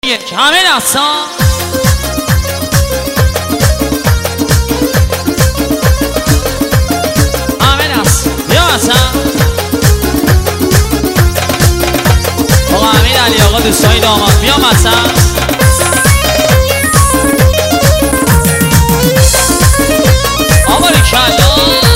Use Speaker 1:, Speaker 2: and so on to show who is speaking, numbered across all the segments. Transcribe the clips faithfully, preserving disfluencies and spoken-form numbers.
Speaker 1: همه دستا همه دست بیا مثلا آقا امیر علی آقا دوستای داماد بیا مثلا آقا ریکلا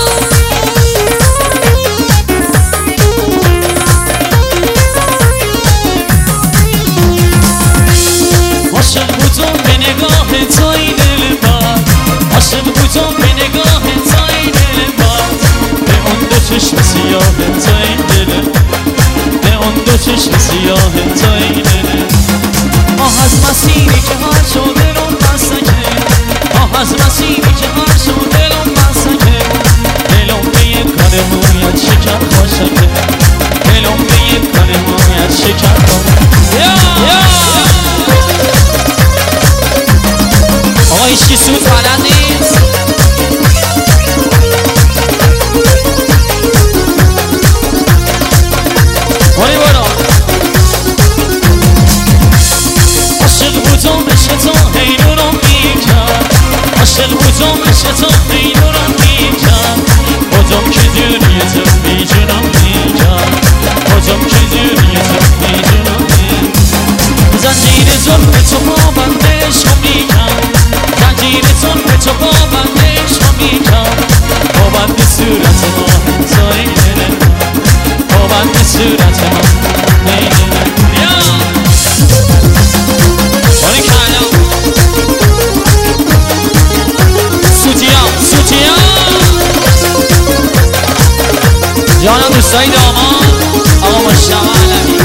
Speaker 1: عاشق بودم به نگاه توی دل باد عاشق بودم به نگاه توی دل باد به اون دو چشم سیاه توی دل به اون دو چشم سیاه توی دل آه از مسیری که هر شو دلم بسکه آه از مسیری که هر شو دلم بسکه دلم به یک کار مویت شکر خوشکه دلم به یک کار مویت شکر خوشکه آقا هیچی سوت بلد نیست باری برو عاشق بودم عشق تو هی نورم میکرد عاشق بودم عشق تو هی نورم میکرد خودم که دوری تو میجونم میکرد خودم که دوری تو میجونم میکرد زنجیر زلف تو با بندش میکرد زنجیرتون به تو با بندش رو میکرد با بند صورت ما توی دل با بند صورت ما توی دل بیا باری کلا سوتیا سوتیا جانم دوستای دامان آقا مشتاق علمی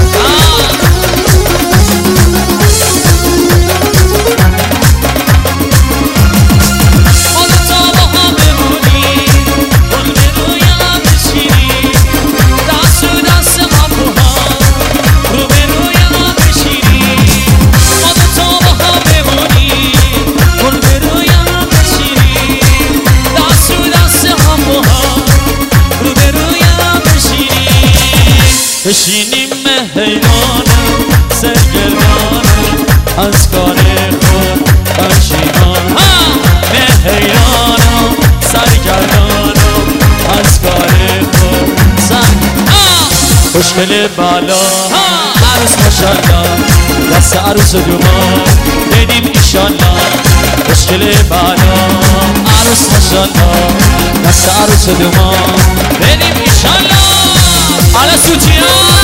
Speaker 1: بشینیم حیرانم سرگردانم از کار خود پشیمانم به حیرانم سرگردانم از کار خود سرگردانم خوشگل بالا عروس ماشالله دست عروس دومان بدیم ایشالله خوشگل بالا عروس ماشالله دست عروس دومان بدیم ایشالله حالا سوتیا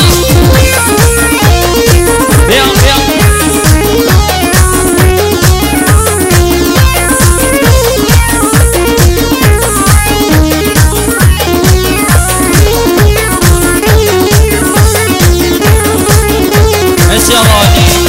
Speaker 1: بیا بیا مرسی آقا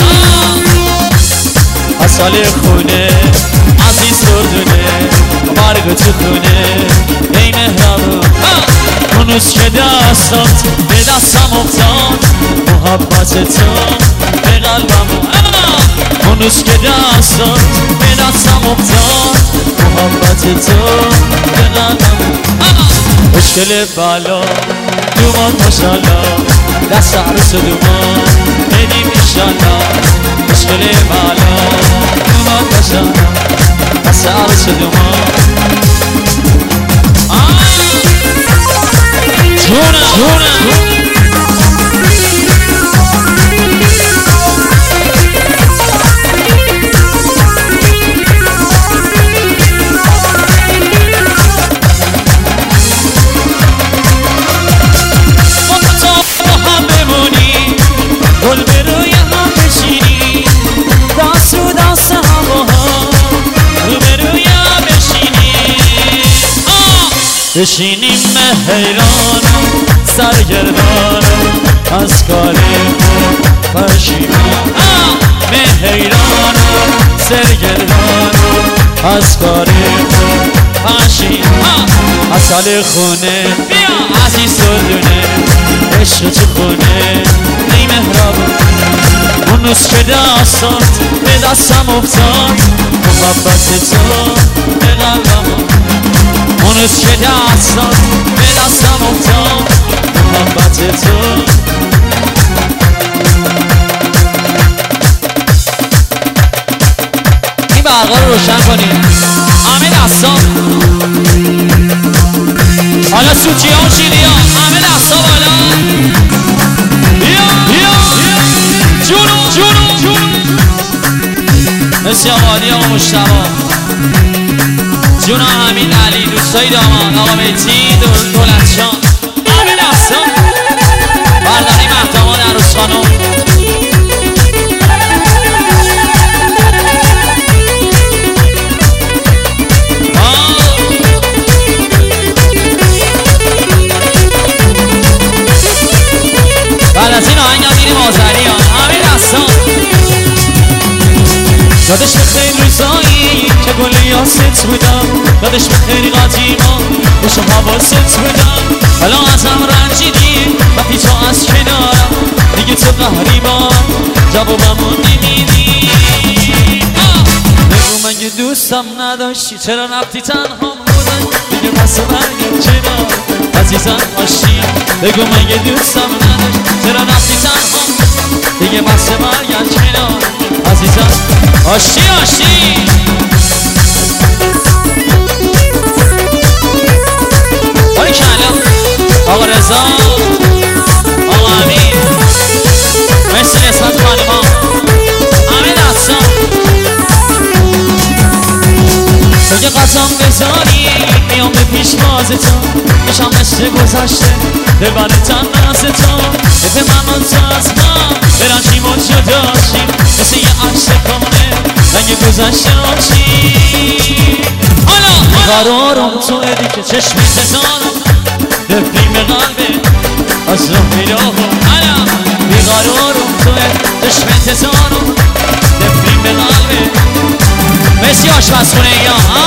Speaker 1: اصال خونه عزیز دردونه مرگ تو خونه ای مهربون اون روز که دستات به دستم افتاد محبت تو به قلبم اون روز که دستات به دستم افتاد محبت تو به قلبم مشکل بالا دومان ماشالله دست عروس دومان بدیم ایشالله مشکل بالا دومان ماشالله دست عروس دومان جونم جونم گل به روی هم بشینی دست رو دست هم با هم رو به روی هم بشینی بشینیم حیرانم سرگردانم از کار خود پشیمانم به حیرانم سرگردانم از کار خود پشیمانم اصال خونه بیا عزیز دردونه عشق تو خونه ای مهربون اون روز که دستات به دستم افتاد محبت تو به قلبم اون روز که دستات به دستم افتاد محبت تو برقا رو روشن کنید. همه دستا حالا سوچی ها و شیری ها همه دستا بالا. بیا بیا جونو جونو جونو بسیار عالی آقا مشتبا جون حمید علی دوستای دامان آقا بیتی دولت شان همه دستا برداری مهدامان عروس خانم بعد از این آهنگ هم میریم آذری ها همه دستان یادش به خیلی روزایی که گلی ها ست بودم یادش به خیلی قدیما بشم حواست بودم حالا ازم رنجیدی وقتی تو از کنارم دیگه تو قهری با جوابمو نمیدی بگو مگه دوستم نداشتی چرا رفتی تنها بودن دیگه بس برگم کنار عزیزم آشتی بگو مگه دوستم نداشتی چرا رفتی تنها دیگه بس برگم کنار عزیزم آشتی آشتی باری کلا آقا رضا آقا امین مرسی نسبت خانما همه دستان تو که قسم بذاری میام به پیش بازتون میشم مثل گذشته دل بر تن نازتون به من و تو از ما برنجیم و جداشیم مثل یه عکس کامله رنگ گذشته آچی حالا قرارم تو ادی که چشم تزانم دفیم قلبه از رو پیداهم حالا بیقرارم تو ادی چشم تزانم دفیم قلبه مثل آشپزخونه یا